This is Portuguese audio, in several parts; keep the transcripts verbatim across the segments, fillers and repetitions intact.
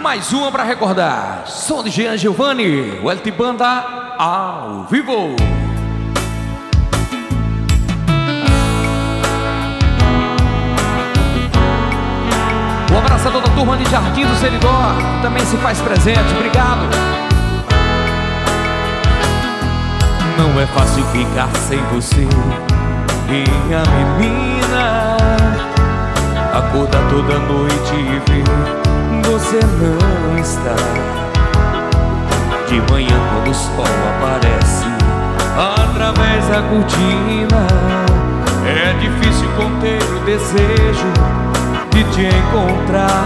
Mais uma para recordar. Som de Jean Giovanni, o L T Banda ao vivo. Um abraço a toda a turma de Jardim do Seridó, que também se faz presente. Obrigado. Não é fácil ficar sem você, minha menina. Acordar toda noite e ver você não está. De manhã quando o sol aparece através da cortina, é difícil conter o desejo de te encontrar.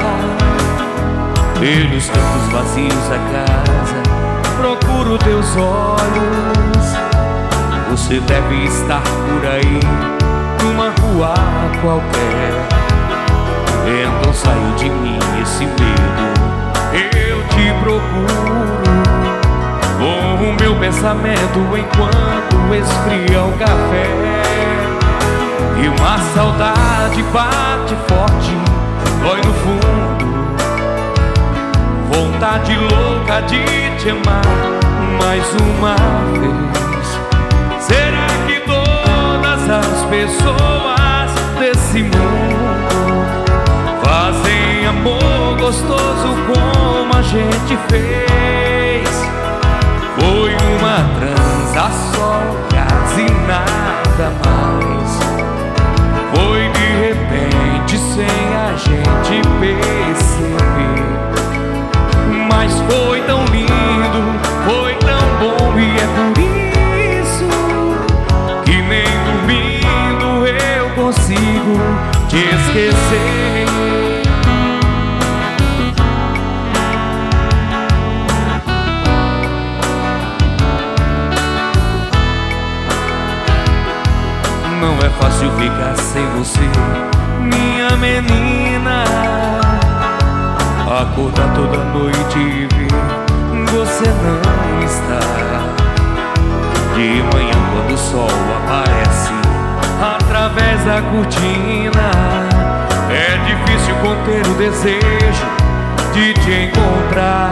Pelos campos vazios da casa procuro teus olhos. Você deve estar por aí, numa rua qualquer. Então saiu de mim esse medo, eu te procuro com o meu pensamento enquanto esfria o café. E uma saudade bate forte, dói no fundo. Vontade louca de te amar mais uma vez. Será que todas as pessoas desse mundo fazem amor gostoso como a gente fez? Foi uma transa só, quase nada mais. Foi de repente sem a gente perceber. Mas foi tão lindo, foi tão bom, e é por isso que nem dormindo eu consigo te esquecer. Não é fácil ficar sem você, minha menina. Acordar toda noite e ver você não está. De manhã quando o sol aparece através da cortina, é difícil conter o desejo de te encontrar.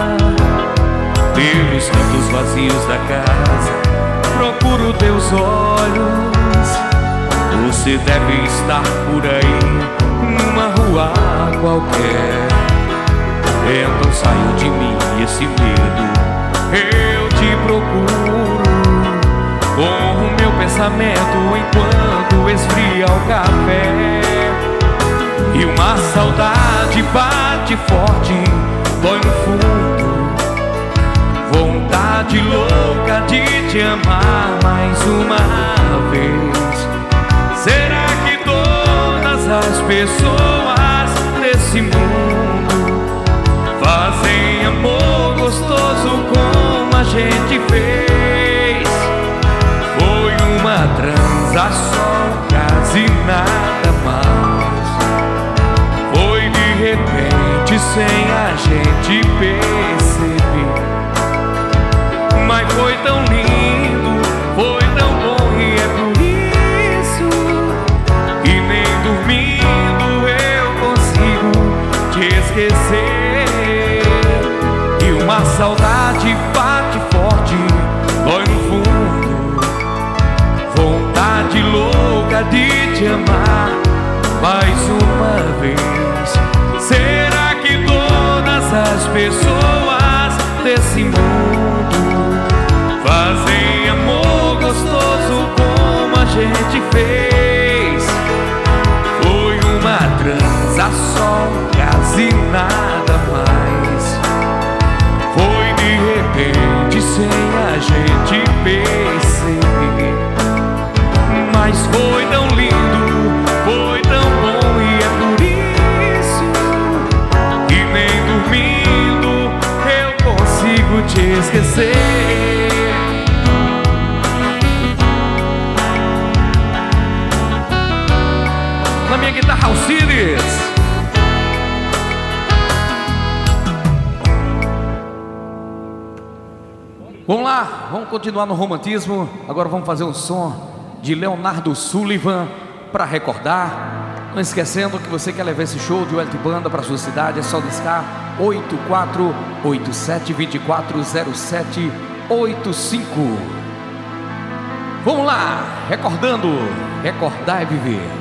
Pelos cantos vazios da casa procuro teus olhos. Você deve estar por aí, numa rua qualquer. Então saiu de mim esse medo, eu te procuro com o meu pensamento enquanto esfria o café. E uma saudade bate forte, dói no fundo. Vontade louca de te amar mais uma vez. Será que todas as pessoas desse mundo fazem amor gostoso como a gente fez? Foi uma transa só, quase nada mais. Foi de repente sem a gente perceber. Mas foi tão lindo, foi tão bom, e é por isso que nem dormindo eu consigo te esquecer. E uma saudade bate forte, dói no fundo. Vontade louca de te amar mais uma vez. Será que todas as pessoas desse mundo fazem amor gostoso como a gente fez? Foi uma transa só, quase nada mais. Foi de repente sem a gente perceber. Mas foi tão lindo, foi tão bom, e é por isso que nem dormindo eu consigo te esquecer. Na minha guitarra Alcides. Vamos lá, vamos continuar no romantismo. Agora vamos fazer um som de Leonardo Sullivan para recordar. Não esquecendo que você quer levar esse show de L T Banda para sua cidade, é só discar oito quatro oito sete dois quatro zero sete oito cinco. Vamos lá, recordando, recordar é viver.